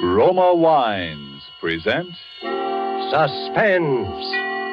Roma Wines present Suspense.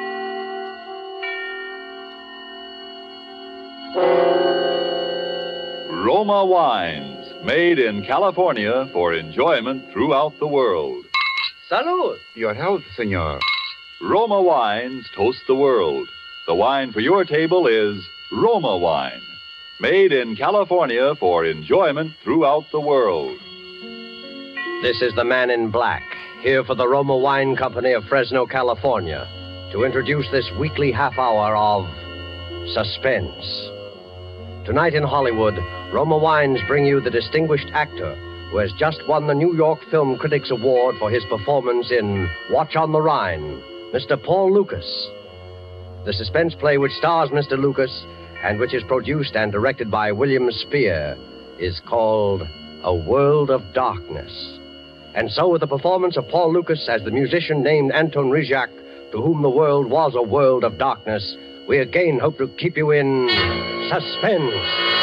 Roma Wines, made in California for enjoyment throughout the world. Salud. Your health, senor. Roma Wines toast the world. The wine for your table is Roma Wine, made in California for enjoyment throughout the world. This is the Man in Black, here for the Roma Wine Company of Fresno, California, to introduce this weekly half hour of Suspense. Tonight in Hollywood, Roma Wines bring you the distinguished actor who has just won the New York Film Critics Award for his performance in Watch on the Rhine, Mr. Paul Lukas. The suspense play which stars Mr. Lukas and which is produced and directed by William Spear is called A World of Darkness. And so with the performance of Paul Lukas as the musician named Anton Rizak, to whom the world was a world of darkness, we again hope to keep you in suspense.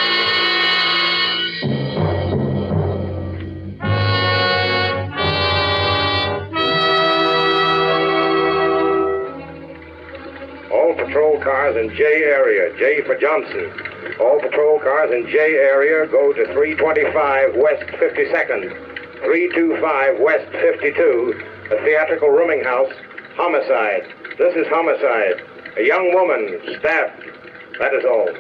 All patrol cars in J area, J for Johnson. All patrol cars in J area go to 325 West 52nd. 325 West 52, a theatrical rooming house, homicide. This is homicide. A young woman, stabbed. That is all.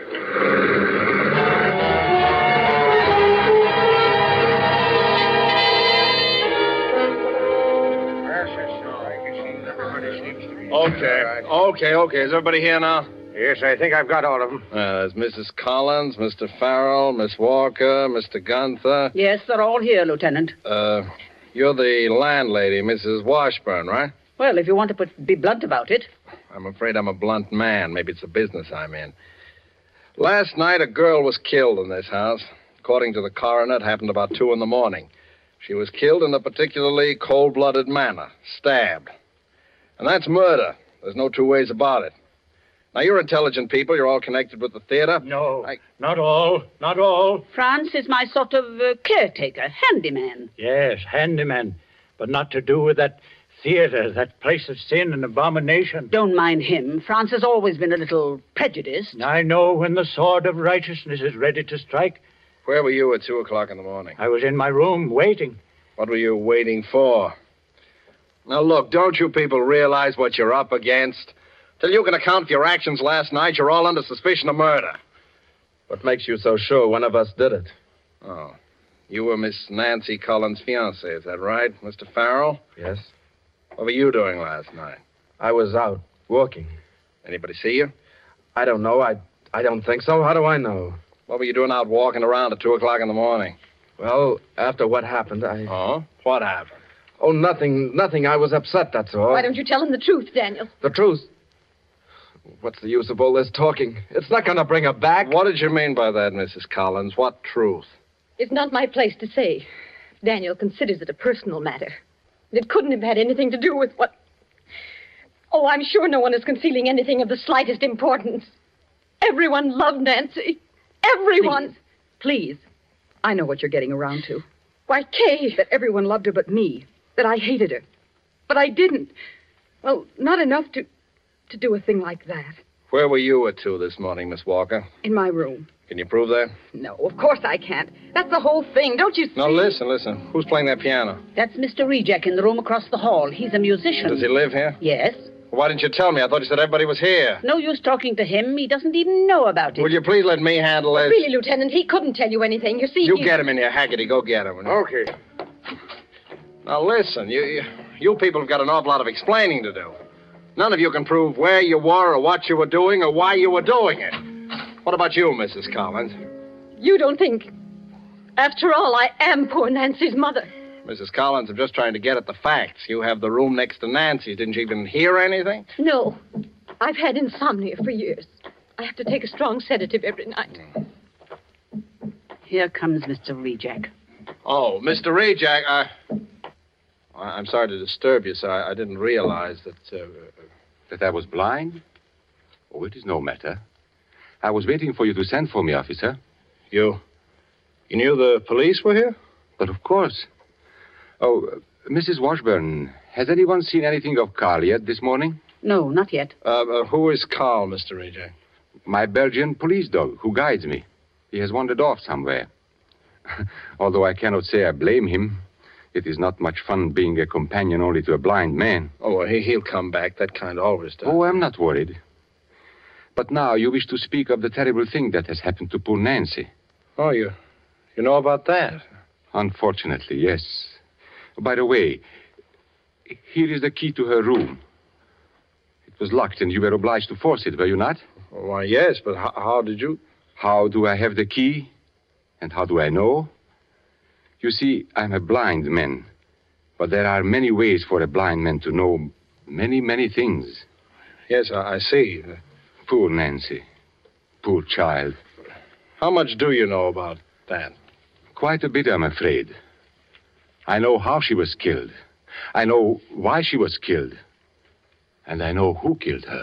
Okay. Is everybody here now? Yes, I think I've got all of them. There's Mrs. Collins, Mr. Farrell, Miss Walker, Mr. Gunther. Yes, they're all here, Lieutenant. You're the landlady, Mrs. Washburn, right? Well, if you want to be blunt about it. I'm afraid I'm a blunt man. Maybe it's the business I'm in. Last night, a girl was killed in this house. According to the coroner, it happened about 2 a.m. She was killed in a particularly cold-blooded manner, stabbed. And that's murder. There's no two ways about it. Now, you're intelligent people. You're all connected with the theater. No, not all. Franz is my sort of caretaker, handyman. Yes, handyman, but not to do with that theater, that place of sin and abomination. Don't mind him. Franz has always been a little prejudiced. I know when the sword of righteousness is ready to strike. Where were you at 2 o'clock in the morning? I was in my room waiting. What were you waiting for? Now, look, don't you people realize what you're up against? Till you can account for your actions last night, you're all under suspicion of murder. What makes you so sure one of us did it? Oh, you were Miss Nancy Collins' fiancé, is that right, Mr. Farrell? Yes. What were you doing last night? I was out, working. Anybody see you? I don't know. I don't think so. How do I know? What were you doing out walking around at 2 o'clock in the morning? Well, after what happened, Oh? What happened? Oh, nothing. I was upset, that's all. Why don't you tell him the truth, Daniel? The truth? What's the use of all this talking? It's not going to bring her back. What did you mean by that, Mrs. Collins? What truth? It's not my place to say. Daniel considers it a personal matter. It couldn't have had anything to do with what... Oh, I'm sure no one is concealing anything of the slightest importance. Everyone loved Nancy. Everyone. Please. I know what you're getting around to. Why, Kay. That everyone loved her but me. That I hated her. But I didn't. Well, not enough to do a thing like that. Where were you at 2 this morning, Miss Walker? In my room. Can you prove that? No, of course I can't. That's the whole thing, don't you see? No, listen. Who's playing that piano? That's Mr. Rejek in the room across the hall. He's a musician. Does he live here? Yes. Why didn't you tell me? I thought you said everybody was here. No use talking to him. He doesn't even know about it. Will you please let me handle this? Really, Lieutenant, he couldn't tell you anything. You see, You get him in here, Haggerty. Go get him. Okay. Now, listen. You people have got an awful lot of explaining to do. None of you can prove where you were or what you were doing or why you were doing it. What about you, Mrs. Collins? You don't think... After all, I am poor Nancy's mother. Mrs. Collins, I'm just trying to get at the facts. You have the room next to Nancy's. Didn't you even hear anything? No. I've had insomnia for years. I have to take a strong sedative every night. Here comes Mr. Rejek. Oh, Mr. Rejek, I'm sorry to disturb you, sir. I didn't realize that... That I was blind? Oh, it is no matter. I was waiting for you to send for me, officer. You knew the police were here? But of course. Oh, Mrs. Washburn, has anyone seen anything of Carl yet this morning? No, not yet. Who is Carl, Mr. Reja? My Belgian police dog, who guides me. He has wandered off somewhere. Although I cannot say I blame him. It is not much fun being a companion only to a blind man. Oh, well, he'll come back. That kind always does. Oh, I'm not worried. But now you wish to speak of the terrible thing that has happened to poor Nancy. Oh, you know about that? Unfortunately, yes. By the way, here is the key to her room. It was locked and you were obliged to force it, were you not? Why, yes, but how did you? How do I have the key? And how do I know? You see, I'm a blind man. But there are many ways for a blind man to know many, many things. Yes, I see. Poor Nancy. Poor child. How much do you know about that? Quite a bit, I'm afraid. I know how she was killed. I know why she was killed. And I know who killed her.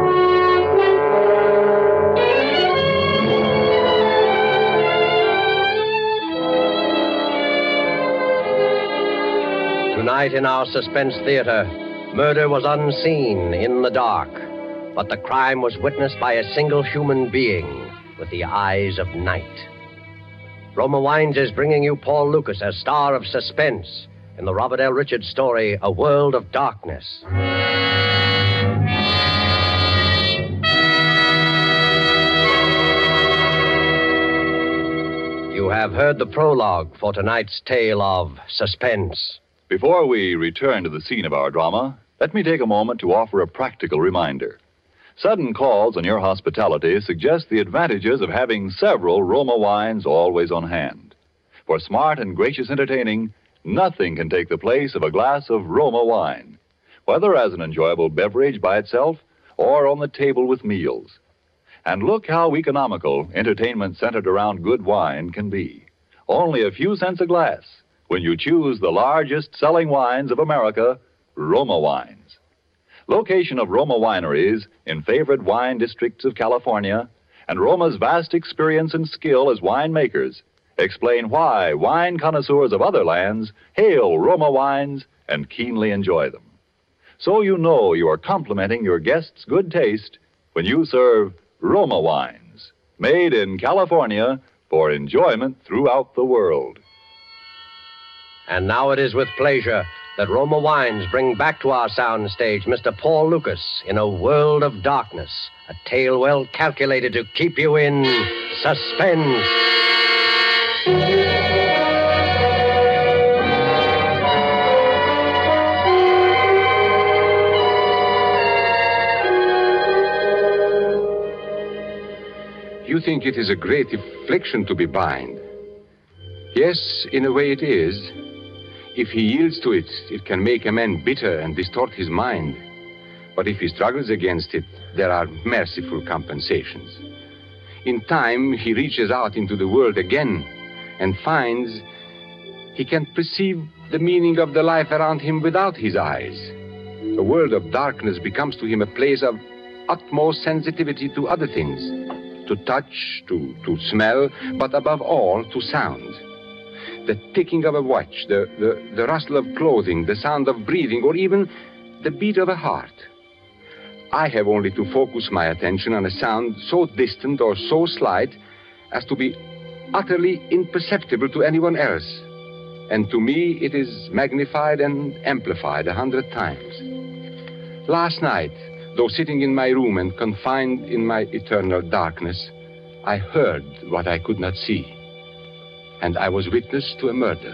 Tonight in our Suspense Theater, murder was unseen in the dark, but the crime was witnessed by a single human being with the eyes of night. Roma Wines is bringing you Paul Lukas as star of Suspense in the Robert L. Richards story, A World of Darkness. You have heard the prologue for tonight's tale of Suspense. Before we return to the scene of our drama, let me take a moment to offer a practical reminder. Sudden calls on your hospitality suggest the advantages of having several Roma wines always on hand. For smart and gracious entertaining, nothing can take the place of a glass of Roma wine, whether as an enjoyable beverage by itself or on the table with meals. And look how economical entertainment centered around good wine can be. Only a few cents a glass when you choose the largest selling wines of America, Roma Wines. Location of Roma wineries in favored wine districts of California and Roma's vast experience and skill as winemakers explain why wine connoisseurs of other lands hail Roma wines and keenly enjoy them. So you know you are complimenting your guests' good taste when you serve Roma wines, made in California for enjoyment throughout the world. And now it is with pleasure that Roma Wines bring back to our soundstage Mr. Paul Lukas in A World of Darkness, a tale well calculated to keep you in suspense. You think it is a great affliction to be blind. Yes, in a way it is. If he yields to it, it can make a man bitter and distort his mind. But if he struggles against it, there are merciful compensations. In time, he reaches out into the world again and finds he can perceive the meaning of the life around him without his eyes. A world of darkness becomes to him a place of utmost sensitivity to other things, to touch, to smell, but above all, to sound. The ticking of a watch, the rustle of clothing, the sound of breathing, or even the beat of a heart. I have only to focus my attention on a sound so distant or so slight as to be utterly imperceptible to anyone else. And to me, it is magnified and amplified 100 times. Last night, though sitting in my room and confined in my eternal darkness, I heard what I could not see. And I was witness to a murder.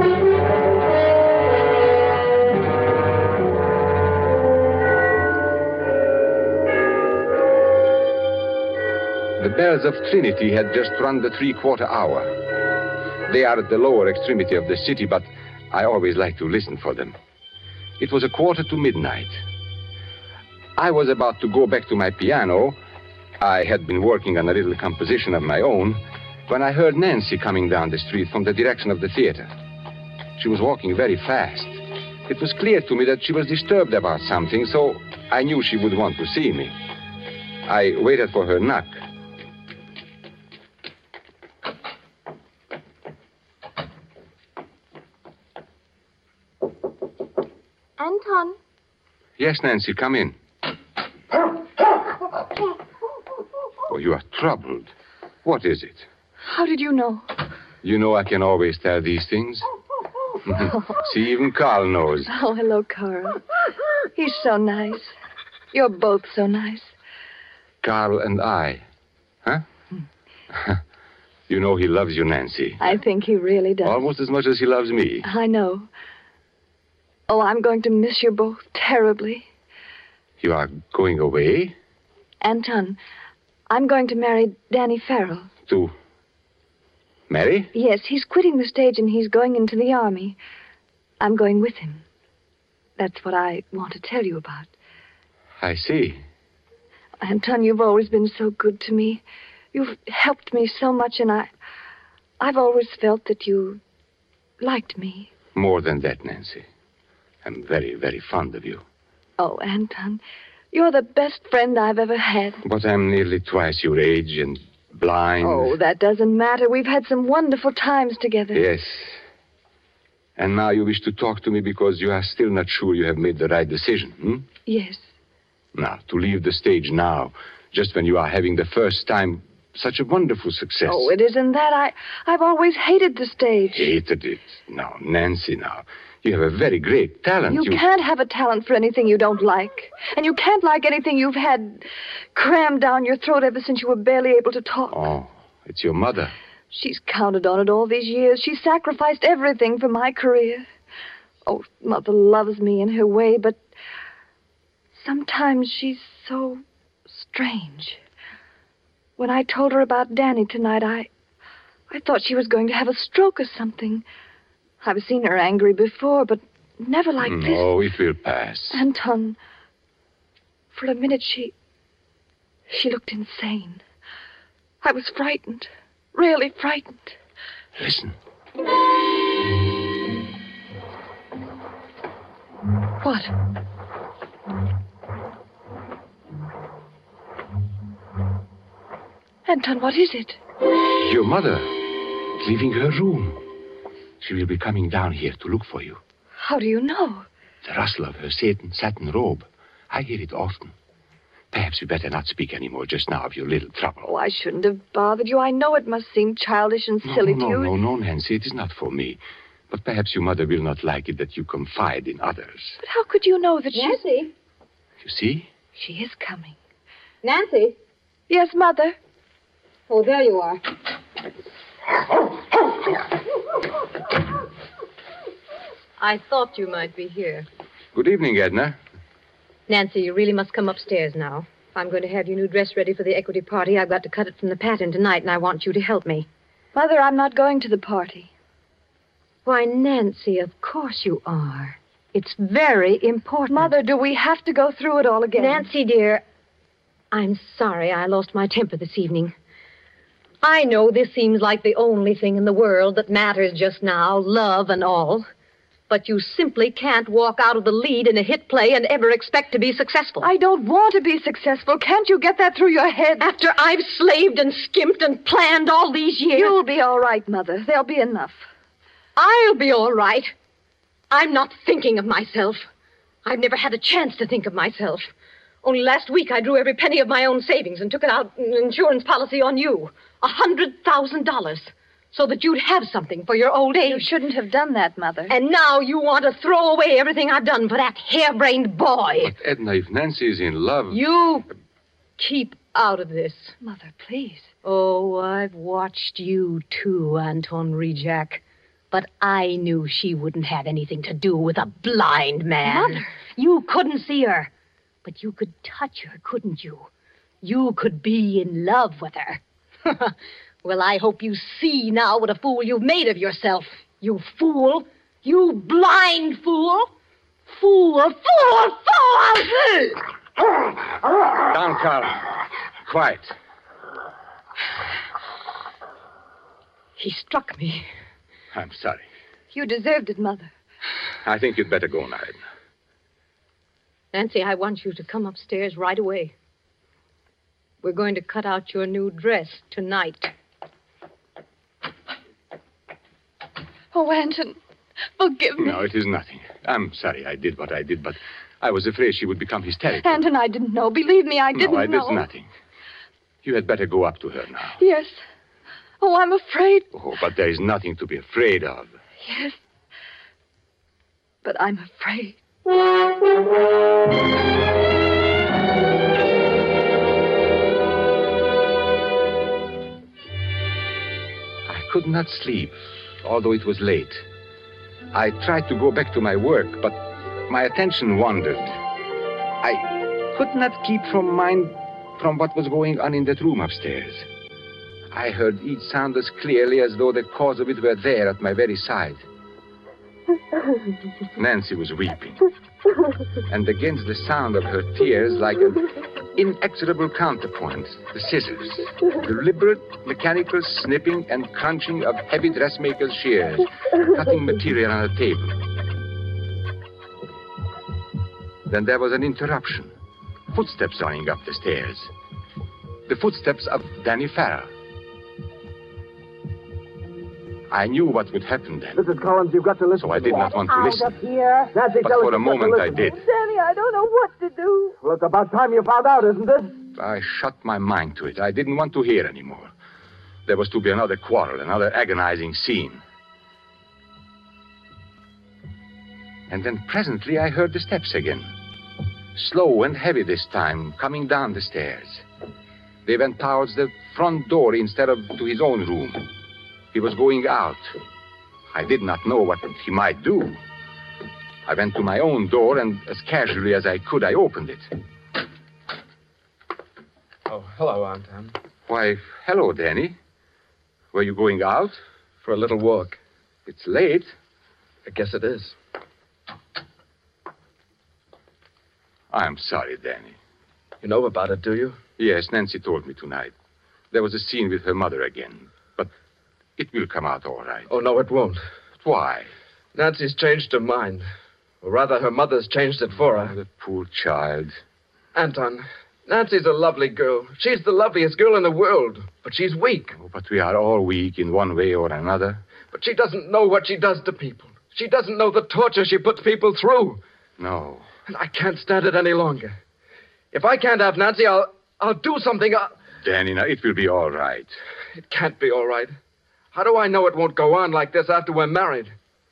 The bells of Trinity had just run the 3/4 hour. They are at the lower extremity of the city, but I always like to listen for them. It was 1:45 midnight. I was about to go back to my piano. I had been working on a little composition of my own when I heard Nancy coming down the street from the direction of the theater. She was walking very fast. It was clear to me that she was disturbed about something, so I knew she would want to see me. I waited for her knock. Anton. Yes, Nancy, come in. Oh, you are troubled. What is it? How did you know? You know I can always tell these things. See, even Carl knows. Oh, hello, Carl. He's so nice. You're both so nice. Carl and I. Huh? You know he loves you, Nancy. I think he really does. Almost as much as he loves me. I know. Oh, I'm going to miss you both terribly. You are going away? Anton, I'm going to marry Danny Farrell. To marry? Yes, he's quitting the stage and he's going into the army. I'm going with him. That's what I want to tell you about. I see. Anton, you've always been so good to me. You've helped me so much, and I've always felt that you liked me. More than that, Nancy. I'm very, very fond of you. Oh, Anton, you're the best friend I've ever had. But I'm nearly twice your age and blind. Oh, that doesn't matter. We've had some wonderful times together. Yes. And now you wish to talk to me because you are still not sure you have made the right decision, hmm? Yes. Now, to leave the stage now, just when you are having the first time such a wonderful success. Oh, it isn't that. I've always hated the stage. Hated it? No, Nancy, now. You have a very great talent. You can't have a talent for anything you don't like. And you can't like anything you've had crammed down your throat ever since you were barely able to talk. Oh, it's your mother. She's counted on it all these years. She sacrificed everything for my career. Oh, Mother loves me in her way, but sometimes she's so strange. When I told her about Danny tonight, I thought she was going to have a stroke or something. I've seen her angry before, but never like this. Oh, it will pass. Anton, for a minute she looked insane. I was frightened, really frightened. Listen. What? Anton, what is it? Your mother, leaving her room. She will be coming down here to look for you. How do you know? The rustle of her satin robe. I hear it often. Perhaps we better not speak any more just now of your little trouble. Oh, I shouldn't have bothered you. I know it must seem childish and silly to you. No, Nancy. It is not for me. But perhaps your mother will not like it that you confide in others. But how could you know that Nancy? You see? She is coming. Nancy? Yes, Mother? Oh, there you are. I thought you might be here. Good evening, Edna. Nancy, you really must come upstairs now. If I'm going to have your new dress ready for the equity party, I've got to cut it from the pattern tonight, and I want you to help me. Mother, I'm not going to the party. Why, Nancy, of course you are. It's very important. Mother, do we have to go through it all again? Nancy, dear, I'm sorry I lost my temper this evening. I know this seems like the only thing in the world that matters just now, love and all. But you simply can't walk out of the lead in a hit play and ever expect to be successful. I don't want to be successful. Can't you get that through your head? After I've slaved and skimped and planned all these years. You'll be all right, Mother. There'll be enough. I'll be all right. I'm not thinking of myself. I've never had a chance to think of myself. Only last week I drew every penny of my own savings and took it out in an insurance policy on you. $100,000. So that you'd have something for your old age. You shouldn't have done that, Mother. And now you want to throw away everything I've done for that harebrained boy. But, Edna, if Nancy is in love... You keep out of this. Mother, please. Oh, I've watched you too, Anton Rejak. But I knew she wouldn't have anything to do with a blind man. Mother. You couldn't see her. But you could touch her, couldn't you? You could be in love with her. Well, I hope you see now what a fool you've made of yourself. You fool. You blind fool. Fool. Down, Carl. Quiet. He struck me. I'm sorry. You deserved it, Mother. I think you'd better go now, Edna. Nancy, I want you to come upstairs right away. We're going to cut out your new dress tonight. Oh, Anton, Forgive me. No, it is nothing. I'm sorry I did what I did, but I was afraid she would become hysterical. Anton, I didn't know. Believe me, I didn't know. No, it's nothing. You had better go up to her now. Yes. Oh, I'm afraid. Oh, but there is nothing to be afraid of. Yes. But I'm afraid. I could not sleep, although it was late. I tried to go back to my work, but my attention wandered. I could not keep from mind from what was going on in that room upstairs. I heard each sound as clearly as though the cause of it were there at my very side. Nancy was weeping, and against the sound of her tears, like an inexorable counterpoint, the scissors, deliberate mechanical snipping and crunching of heavy dressmaker's shears, cutting material on a table. Then there was an interruption. Footsteps running up the stairs. The footsteps of Danny Farrell. I knew what would happen then. Mrs. Collins, you've got to listen. So I did not want to listen. Here. Nancy, but for a moment I did. Danny, I don't know what to do. Well, it's about time you found out, isn't it? I shut my mind to it. I didn't want to hear anymore. There was to be another quarrel, another agonizing scene. And then presently I heard the steps again. Slow and heavy this time, coming down the stairs. They went towards the front door instead of to his own room. He was going out. I did not know what he might do. I went to my own door, and as casually as I could, I opened it. Oh, hello, Aunt Anne. Why, hello, Danny. Were you going out? For a little walk. It's late. I guess it is. I'm sorry, Danny. You know about it, do you? Yes, Nancy told me tonight. There was a scene with her mother again. But it will come out all right. Oh, no, it won't. Why? Nancy's changed her mind. Or rather, her mother's changed it for her. Oh, the poor child. Anton, Nancy's a lovely girl. She's the loveliest girl in the world. But she's weak. Oh, but we are all weak in one way or another. But she doesn't know what she does to people. She doesn't know the torture she puts people through. No. And I can't stand it any longer. If I can't have Nancy, I'll do something. Danny, now, it will be all right. It can't be all right. How do I know it won't go on like this after we're married?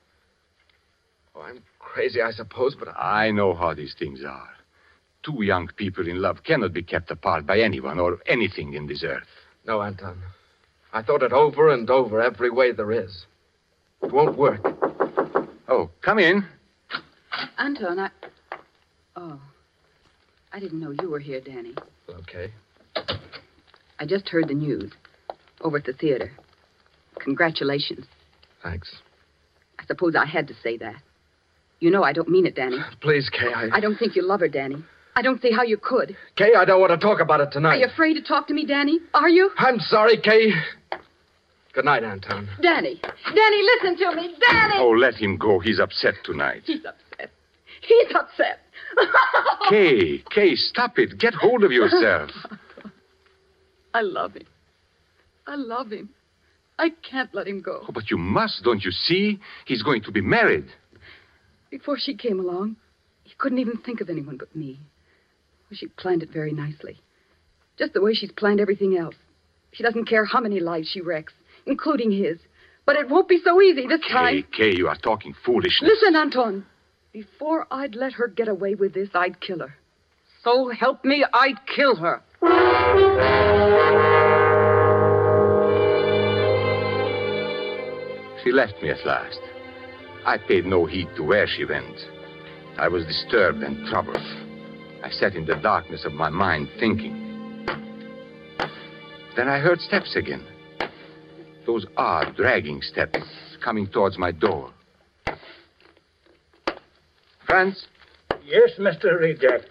Oh, I'm crazy, I suppose, but I know how these things are. Two young people in love cannot be kept apart by anyone or anything in this earth. No, Anton. I thought it over and over every way there is. It won't work. Oh, come in. Anton, Oh. I didn't know you were here, Danny. Okay. I just heard the news. Over at the theater. Congratulations. Thanks. I suppose I had to say that. You know I don't mean it, Danny. Please, Kay, I don't think you love her, Danny. I don't see how you could. Kay, I don't want to talk about it tonight. Are you afraid to talk to me, Danny? Are you? I'm sorry, Kay. Good night, Anton. Danny. Danny, listen to me. Danny! Oh, let him go. He's upset tonight. He's upset. He's upset. Kay, stop it. Get hold of yourself. I love him. I love him. I can't let him go. Oh, but you must, don't you see? He's going to be married. Before she came along, he couldn't even think of anyone but me. Well, she planned it very nicely. Just the way she's planned everything else. She doesn't care how many lives she wrecks, including his. But it won't be so easy this time. Kay, you are talking foolishness. Listen, Anton. Before I'd let her get away with this, I'd kill her. So help me, I'd kill her. She left me at last. I paid no heed to where she went. I was disturbed and troubled. I sat in the darkness of my mind thinking. Then I heard steps again. Those odd, dragging steps coming towards my door. Franz? Yes, Mr. Reject.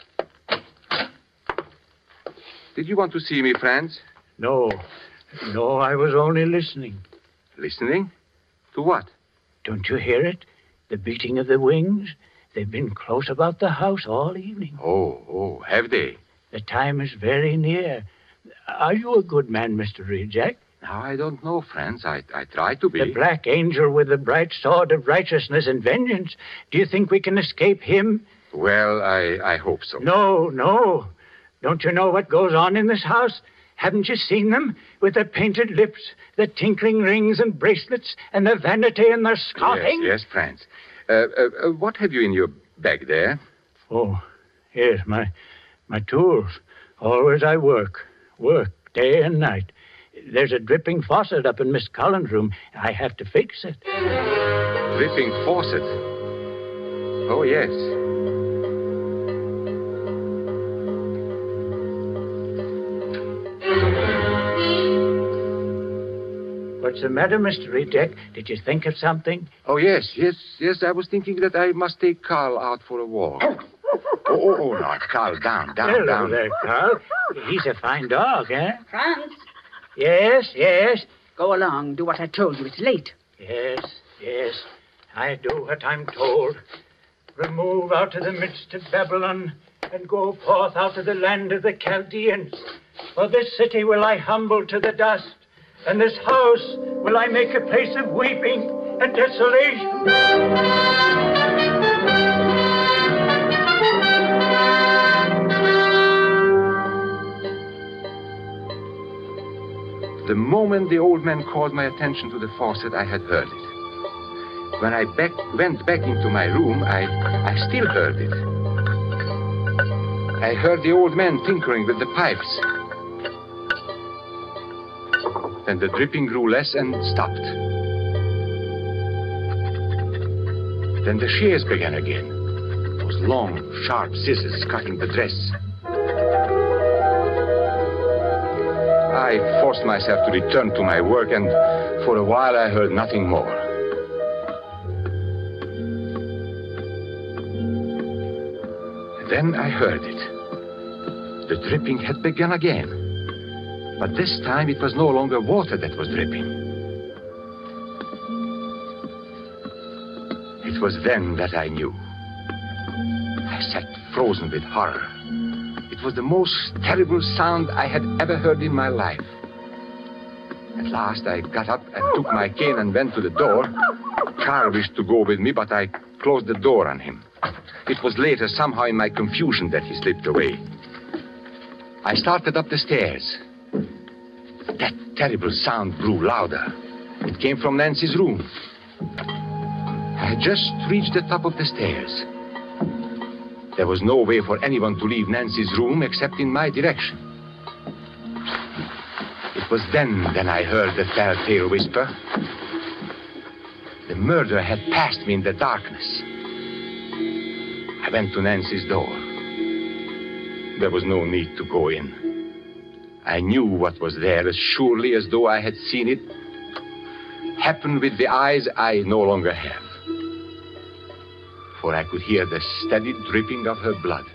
Did you want to see me, Franz? No, I was only listening. Listening? To what? Don't you hear it? The beating of the wings? They've been close about the house all evening. Oh, have they? The time is very near. Are you a good man, Mr. Reject? Now, I don't know, Franz. I try to be. The Black Angel with the bright sword of righteousness and vengeance. Do you think we can escape him? Well, I hope so. No. Don't you know what goes on in this house? Haven't you seen them? With their painted lips, their tinkling rings and bracelets, and their vanity and their scoffing? Yes, Franz. What have you in your bag there? Oh, yes, my tools. Always I work day and night. There's a dripping faucet up in Miss Collins' room. I have to fix it. Dripping faucet? Oh, yes. What's the matter, Mr. Reject? Did you think of something? Oh, yes. I was thinking that I must take Carl out for a walk. Oh, no, Carl, down. Hello there, Carl. He's a fine dog, eh? Franz. Yes. Go along. Do what I told you. It's late. Yes. I do what I'm told. Remove out of the midst of Babylon and go forth out of the land of the Chaldeans. For this city will I humble to the dust, and this house will I make a place of weeping and desolation. The moment the old man called my attention to the faucet, I had heard it. When I went back into my room, I still heard it. I heard the old man tinkering with the pipes. Then the dripping grew less and stopped. Then the shears began again. Those long, sharp scissors cutting the dress. I forced myself to return to my work, and for a while I heard nothing more. Then I heard it. The dripping had begun again. But this time it was no longer water that was dripping. It was then that I knew. I sat frozen with horror. It was the most terrible sound I had ever heard in my life. At last I got up and took my cane and went to the door. Carl wished to go with me, but I closed the door on him. It was later, somehow in my confusion, that he slipped away. I started up the stairs. That terrible sound grew louder. It came from Nancy's room. I had just reached the top of the stairs. There was no way for anyone to leave Nancy's room except in my direction. It was then I heard the telltale whisper. The murderer had passed me in the darkness. I went to Nancy's door. There was no need to go in. I knew what was there as surely as though I had seen it happen with the eyes I no longer have. For I could hear the steady dripping of her blood.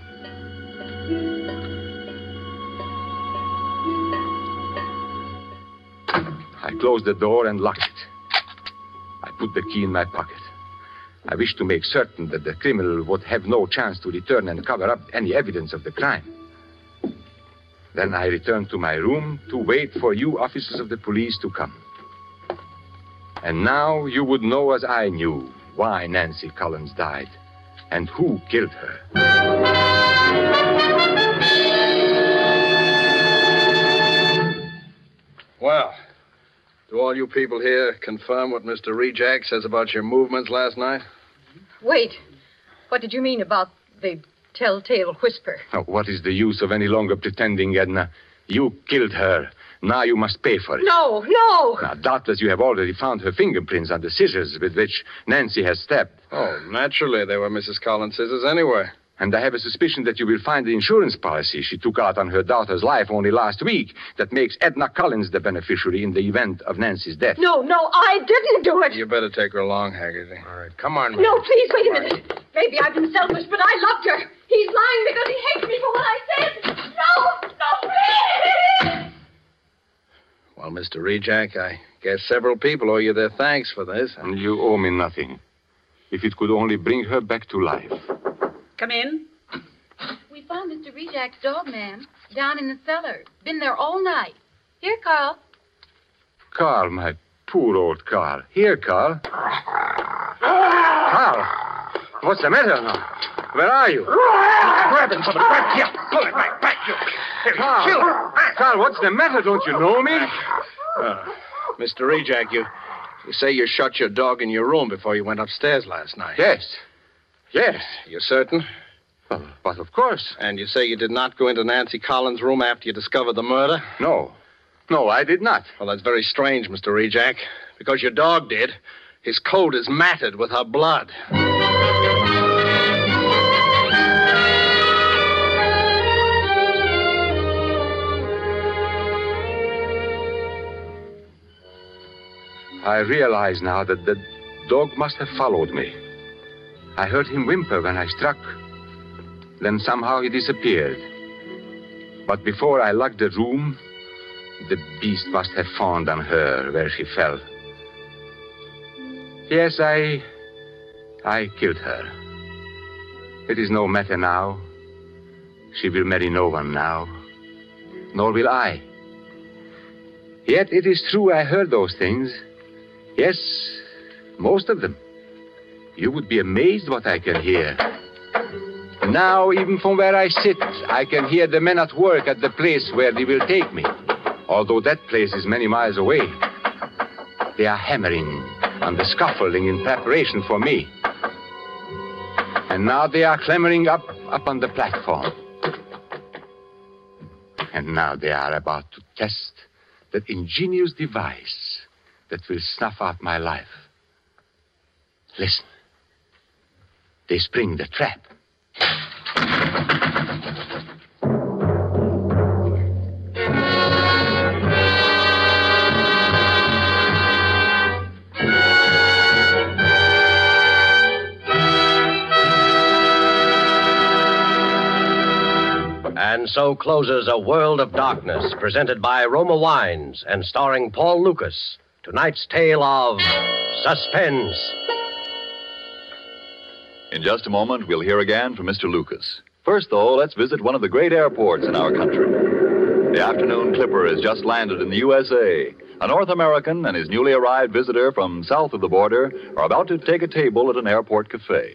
I closed the door and locked it. I put the key in my pocket. I wished to make certain that the criminal would have no chance to return and cover up any evidence of the crime. Then I returned to my room to wait for you officers of the police to come. And now you would know, as I knew, why Nancy Collins died and who killed her. Well, do all you people here confirm what Mr. Rejak says about your movements last night? Wait. What did you mean about the telltale whisper? Now, what is the use of any longer pretending, Edna? You killed her. Now you must pay for it. No. Now, doubtless you have already found her fingerprints on the scissors with which Nancy has stabbed. Oh, naturally, they were Mrs. Collins' scissors anyway. And I have a suspicion that you will find the insurance policy she took out on her daughter's life only last week that makes Edna Collins the beneficiary in the event of Nancy's death. No, I didn't do it. You better take her along, Haggerty. All right, come on. No, please, wait a minute. Maybe I've been selfish, but I loved her. He's lying because he hates me for what I said. No, please! Well, Mr. Rejak, I guess several people owe you their thanks for this. And you owe me nothing. If it could only bring her back to life. Come in. We found Mr. Rejak's dog, ma'am, down in the cellar. Been there all night. Here, Carl. Carl, my poor old Carl. Here, Carl. Carl, what's the matter now? Where are you? Grab him, somebody. Grab him. Here. Pull it back. You. Carl, Carl, what's the matter? Don't you know me? Mr. Rejak, you say you shut your dog in your room before you went upstairs last night. Yes. Yes. You certain? Well, but of course. And you say you did not go into Nancy Collins' room after you discovered the murder? No. No, I did not. Well, that's very strange, Mr. Rejak, because your dog did. His coat is matted with her blood. I realize now that the dog must have followed me. I heard him whimper when I struck. Then somehow he disappeared. But before I locked the room, the beast must have fawned on her where she fell. Yes, I killed her. It is no matter now. She will marry no one now, nor will I. Yet it is true I heard those things. Yes, most of them. You would be amazed what I can hear. Now, even from where I sit, I can hear the men at work at the place where they will take me, although that place is many miles away. They are hammering on the scaffolding in preparation for me. And now they are clambering up on the platform. And now they are about to test that ingenious device that will snuff out my life. Listen. They spring the trap. And so closes A World of Darkness, presented by Roma Wines and starring Paul Lucas. Tonight's tale of suspense. In just a moment, we'll hear again from Mr. Lucas. First, though, let's visit one of the great airports in our country. The afternoon Clipper has just landed in the USA. A North American and his newly arrived visitor from south of the border are about to take a table at an airport cafe.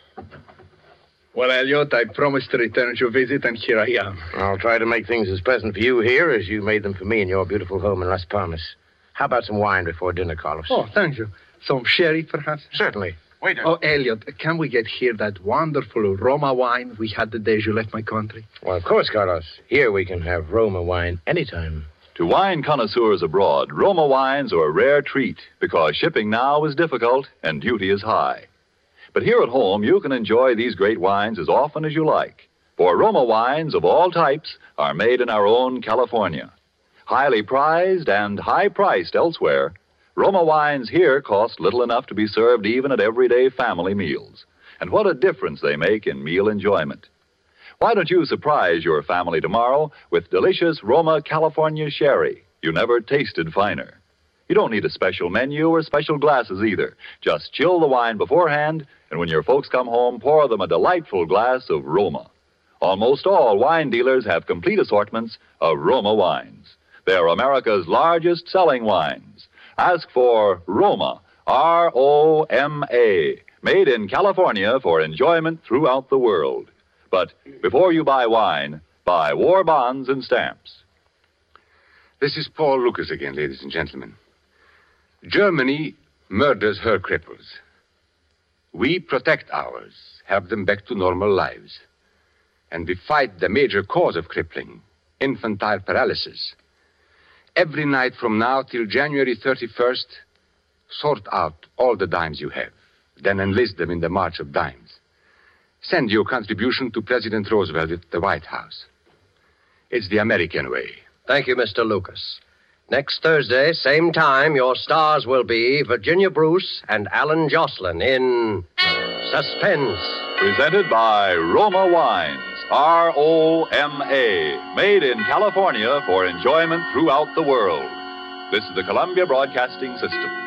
Well, Elliot, I promised to return your visit, and here I am. I'll try to make things as pleasant for you here as you made them for me in your beautiful home in Las Palmas. How about some wine before dinner, Carlos? Oh, thank you. Some sherry, perhaps? Certainly. Waiter. Oh, Elliot, can we get here that wonderful Roma wine we had the day you left my country? Well, of course, Carlos. Here we can have Roma wine anytime. To wine connoisseurs abroad, Roma wines are a rare treat because shipping now is difficult and duty is high. But here at home, you can enjoy these great wines as often as you like. For Roma wines of all types are made in our own California. Highly prized and high-priced elsewhere, Roma wines here cost little enough to be served even at everyday family meals. And what a difference they make in meal enjoyment. Why don't you surprise your family tomorrow with delicious Roma California sherry? You never tasted finer. You don't need a special menu or special glasses either. Just chill the wine beforehand, and when your folks come home, pour them a delightful glass of Roma. Almost all wine dealers have complete assortments of Roma wines. They're America's largest selling wines. Ask for Roma, R-O-M-A, made in California for enjoyment throughout the world. But before you buy wine, buy war bonds and stamps. This is Paul Lucas again, ladies and gentlemen. Germany murders her cripples. We protect ours, help them back to normal lives. And we fight the major cause of crippling, infantile paralysis. Every night from now till January 31st, sort out all the dimes you have, then enlist them in the March of Dimes. Send your contribution to President Roosevelt at the White House. It's the American way. Thank you, Mr. Lucas. Next Thursday, same time, your stars will be Virginia Bruce and Alan Jocelyn in Suspense. Presented by Roma Wines, R-O-M-A, made in California for enjoyment throughout the world. This is the Columbia Broadcasting System.